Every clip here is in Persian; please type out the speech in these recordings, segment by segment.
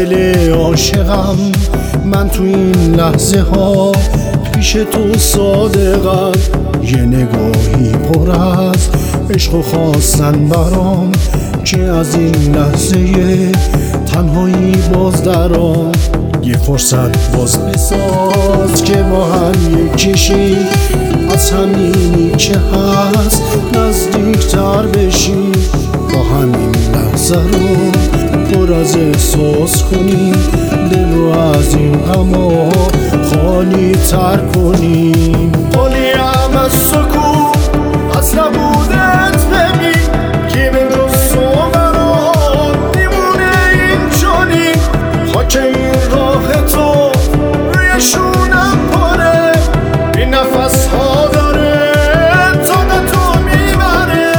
دل عاشقم من تو این لحظه ها پیش تو صادقم. یه نگاهی پر از عشق و خواستن برام که از این لحظه تنهایی باز درام. یه فرصت باز بساز که با هم یکیشی از همینی که هست نزدیکتر بشی. با همین لحظه رو پر از احساس کنیم، دل رو از این غما خالی تر کنیم. خالیم از سکون از نبودت ببین که به جز تو برام میمونه این جانی. خاک این راه تو روی شونم پره، این نفس ها داره طاقتو میبره.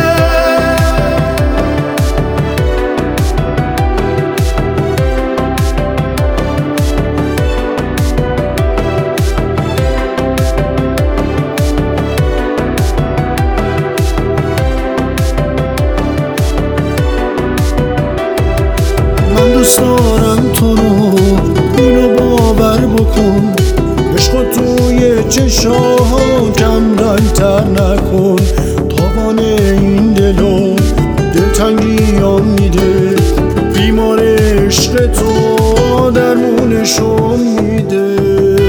من دوست دارم تو رو، اینو باور بکن. عشق توی چشام کم رنگ‌تر نکن. تاوان این دلو دلتنگیام میده، بیمار عشق تو درمونشو میده.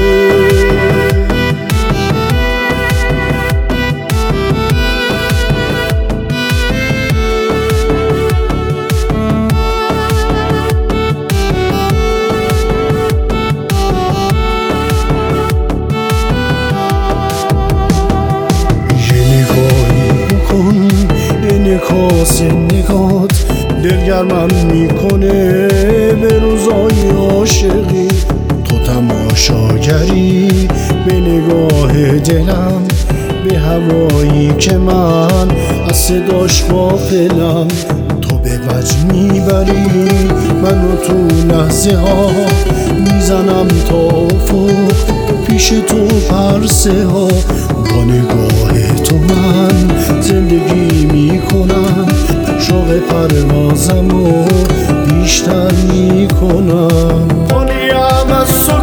انعکاس نگات دلگرمم میکنه به روزای عاشقی. تو تماشاگری به نگاه دلم، به هوایی که من از صداش غافلم. تو به وجه میبری منو تو لحظه ها، میزنم تا افق پیش تو پرسه ها. با نگاه تو من زندگی میکنم، شوق پروازمو بیشتر میکنم. خالیم از